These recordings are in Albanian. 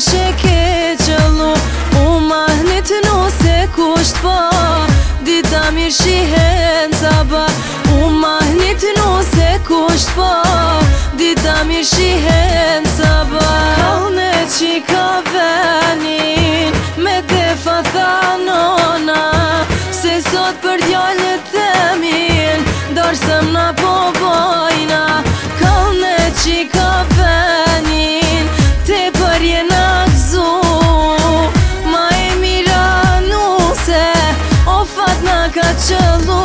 she ke qëllu U mahnit nuse kusht pa Dita mirë shihen zaba U mahnit nuse kusht pa Dita mirë shihen zaba Kalne qika venin Me defa thanona Se sot për djallet e min Darsëm na po bojna Kalne qika venin Te për jena gzu Ma e mira nuse O fat na ka qëllu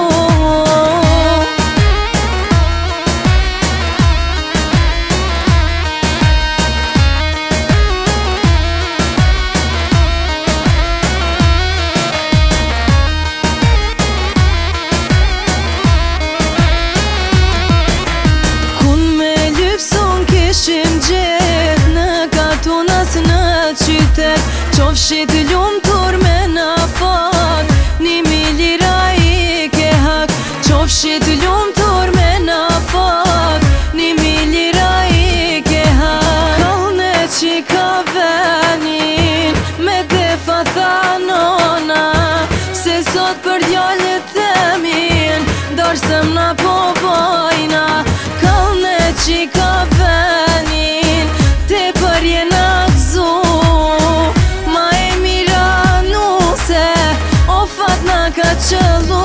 Qofshit ljumë tur me na fat 1.000 lira i ke hak Qofshit ljumë tur me na fat 1.000 lira i ke hak Kalne qika venin Me defa thanona Se sot për djallet e min Darsëm na po bojna Kalne qika venin Te për jena gzu Ka qëllu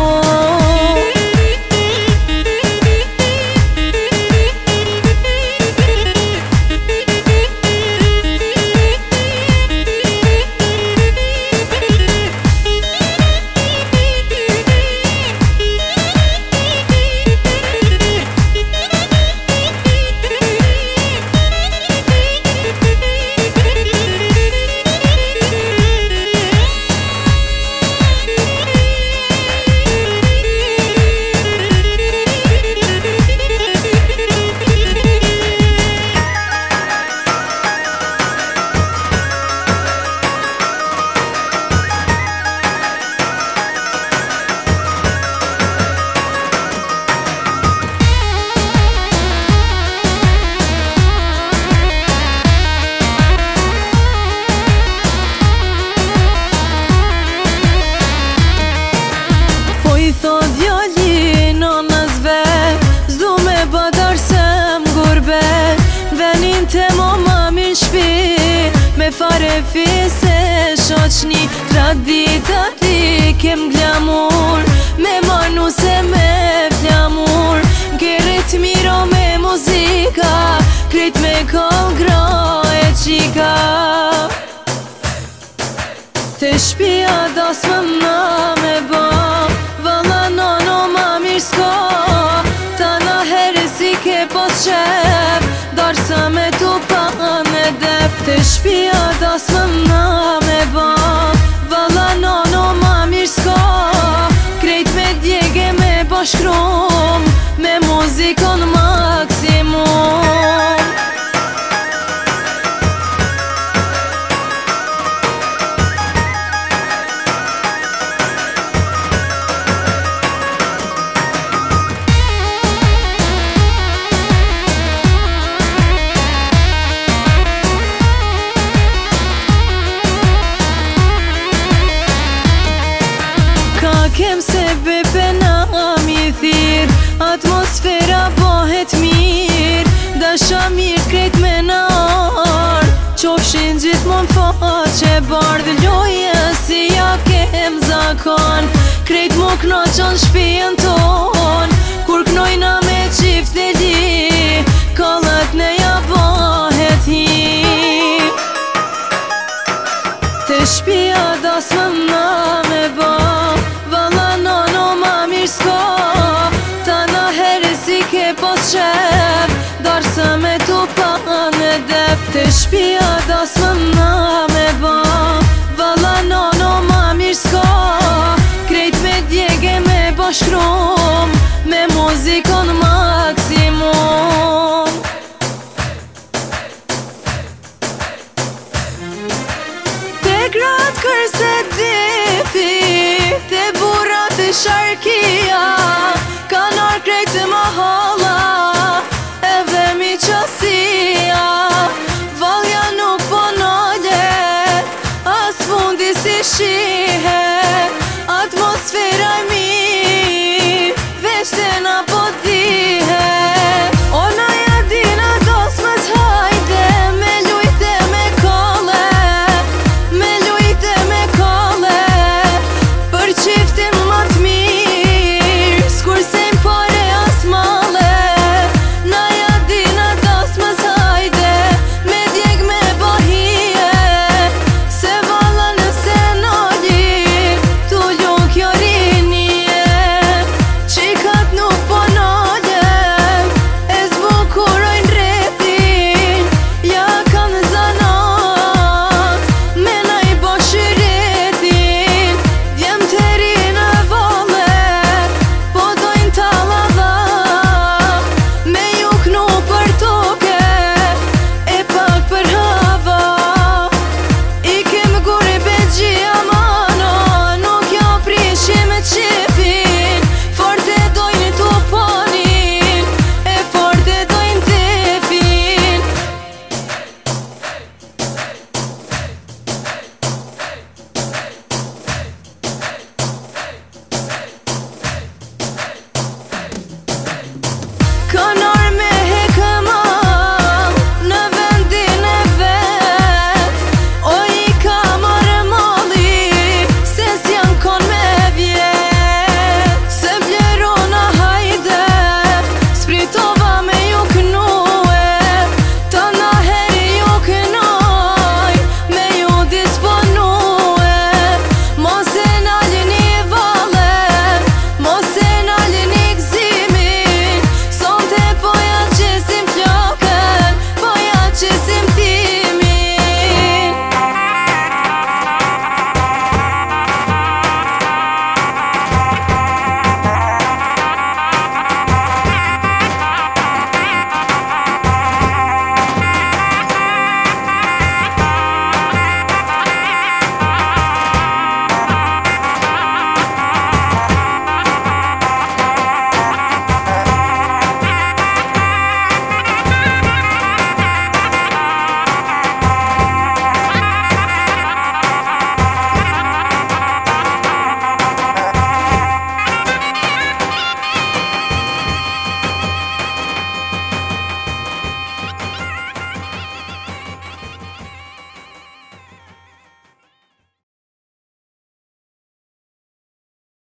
Me fare fise shoqni Tradita ti kem glamur Me manu se me flamur Kerit miro me muzika Krejt me kongra e qika Te shpia das më na me ba Valla nono ma mirë s'ka Ta na herë si ke pos qep Darsa me tu pa me dep Te shpia das më na me ba Valla nono ma mirë s'ka Krejt me djege me bashkrum Me muzikon maksimum Kem se bepe na mi thirë Atmosfera bëhet mirë Dasha mirë krejt me na ardë Qofshin gjithmon faqe bardhë Loje si ja kem zakon Krejt mu knoqon shpijen ton Kur knojna me qift e li Kallat ne ja bëhet hi Te shpia das më na me ba Ta na herë si ke pos qep Darsa me tu pa me dep Te shpia das më na me ba Valla nono ma mirë s'ka Krejt me djege me bashkrum Me muzikon maksimum Te grat kërse difi Te burat e sharkia